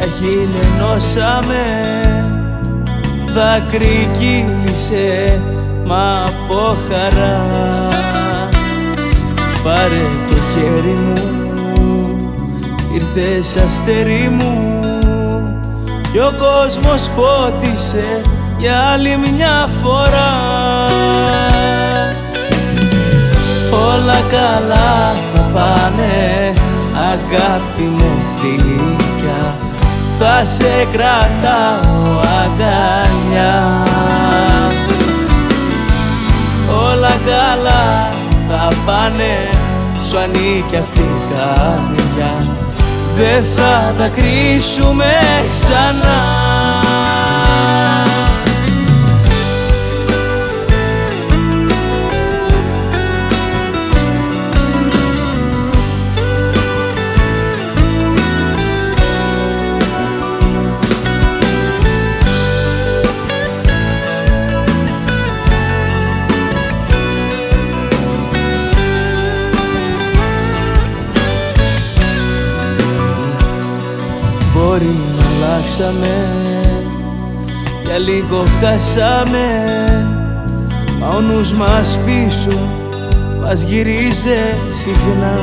τα χείλη ενώσαμε, δάκρυ κύλησε μα από χαρά. Πάρε το χέρι μου, ήρθες αστέρι μου κι ο κόσμος φώτισε για άλλη μια φορά. Όλα καλά θα πάνε, αγάπη μου γλυκιά, θα σε κρατάω αγκαλιά. Όλα καλά θα πάνε, σου ανήκει αυτή η καρδιά, δεν θα δακρύσουμε ξανά. Μπορεί να αλλάξαμε, για λίγο χάσαμε, μα ο νους μας πίσω μας γυρίζε συχνά.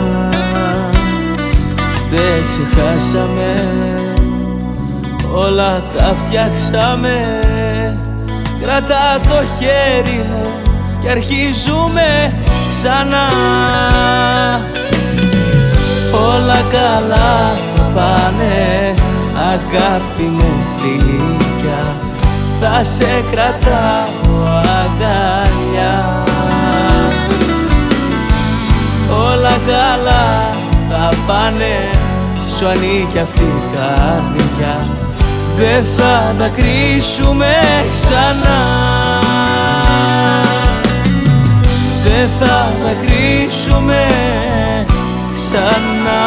Δεν ξεχάσαμε, όλα τα φτιάξαμε, κρατά το χέρι μου και αρχίζουμε ξανά. Όλα καλά θα πάνε, αγάπη μου γλυκιά, θα σε κρατάω αγκαλιά. Όλα καλά θα πάνε, σου ανήκει αυτή η καρδιά, δεν θα δακρύσουμε ξανά. Δεν θα δακρύσουμε ξανά.